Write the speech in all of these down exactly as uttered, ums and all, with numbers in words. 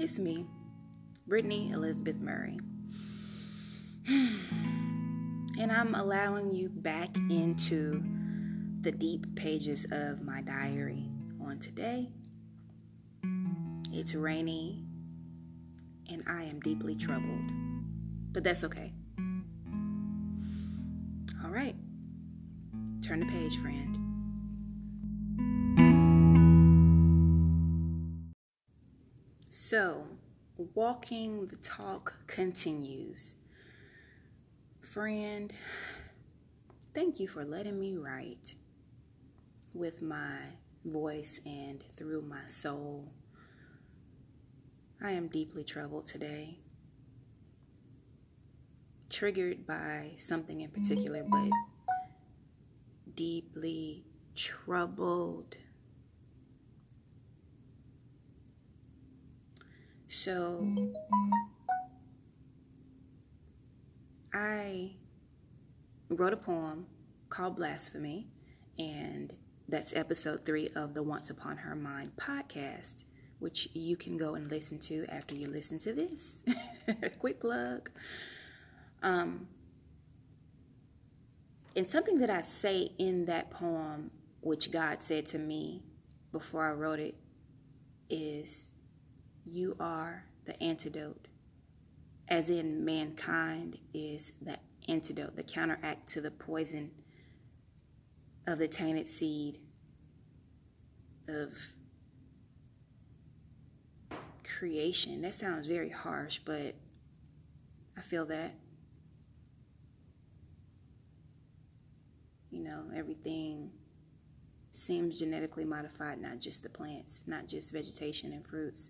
It's me, Brittany Elizabeth Murray. And I'm allowing you back into the deep pages of my diary on today. It's rainy and I am deeply troubled, but that's okay. All right, turn the page, friend. So, walking the talk continues. Friend, thank you for letting me write with my voice and through my soul. I am deeply troubled today, triggered by something in particular, but deeply troubled. So, I wrote a poem called Blasphemy, and that's episode three of the Once Upon Her Mind podcast, which you can go and listen to after you listen to this. Quick plug. Um, and something that I say in that poem, which God said to me before I wrote it, is, you are the antidote. As in, mankind is the antidote, the counteract to the poison of the tainted seed of creation. That sounds very harsh, but I feel that. You know, everything seems genetically modified, not just the plants, not just vegetation and fruits.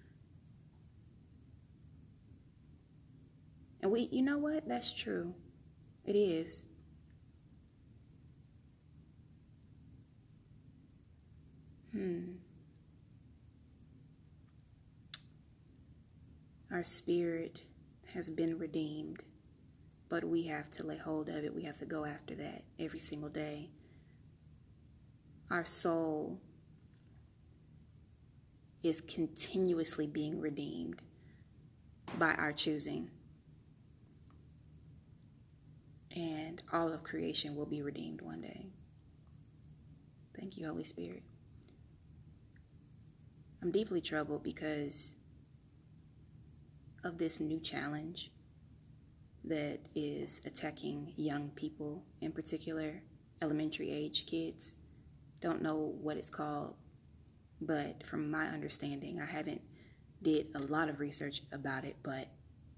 And we, you know what? That's true. It is. Hmm. Our spirit has been redeemed, but we have to lay hold of it. We have to go after that every single day. Our soul is continuously being redeemed by our choosing. And all of creation will be redeemed one day. Thank you, Holy Spirit. I'm deeply troubled because of this new challenge that is attacking young people, in particular, elementary age kids. Don't know what it's called, but from my understanding, I haven't did a lot of research about it, but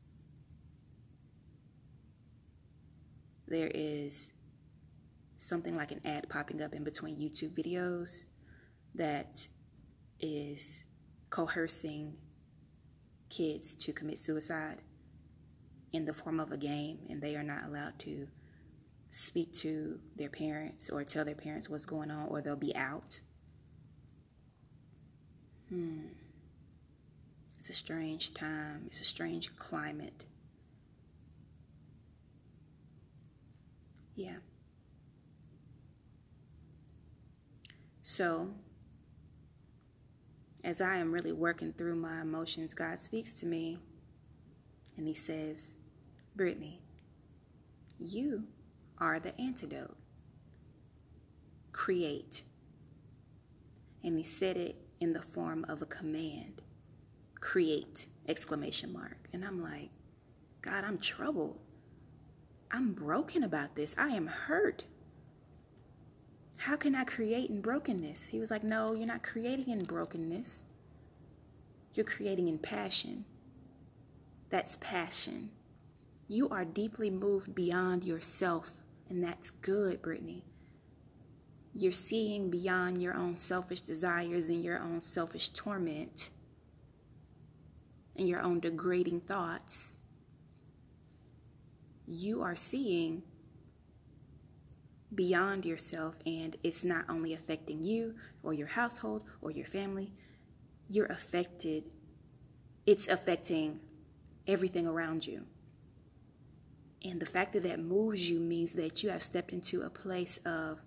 there is something like an ad popping up in between YouTube videos that is coercing kids to commit suicide in the form of a game, and they are not allowed to speak to their parents or tell their parents what's going on, or they'll be out. Hmm. It's a strange time. It's a strange climate. Yeah. So, as I am really working through my emotions, God speaks to me and he says, Brittany, you are the antidote. Create. And he said it in the form of a command. Create, exclamation mark. And I'm like, God, I'm troubled. I'm broken about this. I am hurt. How can I create in brokenness? He was like, no, you're not creating in brokenness. You're creating in passion. That's passion. You are deeply moved beyond yourself, and that's good, Brittany. You're seeing beyond your own selfish desires and your own selfish torment and your own degrading thoughts. You are seeing beyond yourself, and it's not only affecting you or your household or your family. You're affected. It's affecting everything around you. And the fact that that moves you means that you have stepped into a place of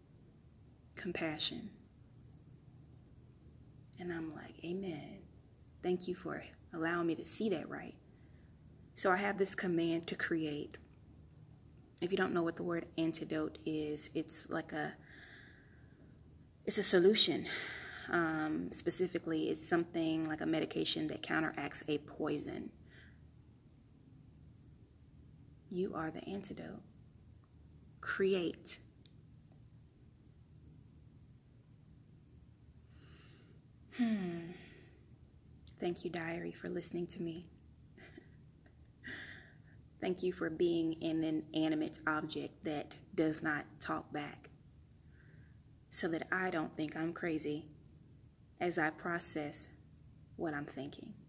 compassion. And I'm like, amen. Thank you for allowing me to see that right. So I have this command to create. If you don't know what the word antidote is, it's like a, it's a solution. Um, specifically, it's something like a medication that counteracts a poison. You are the antidote. Create. Hmm. Thank you, diary, for listening to me. Thank you for being an inanimate object that does not talk back, so that I don't think I'm crazy as I process what I'm thinking.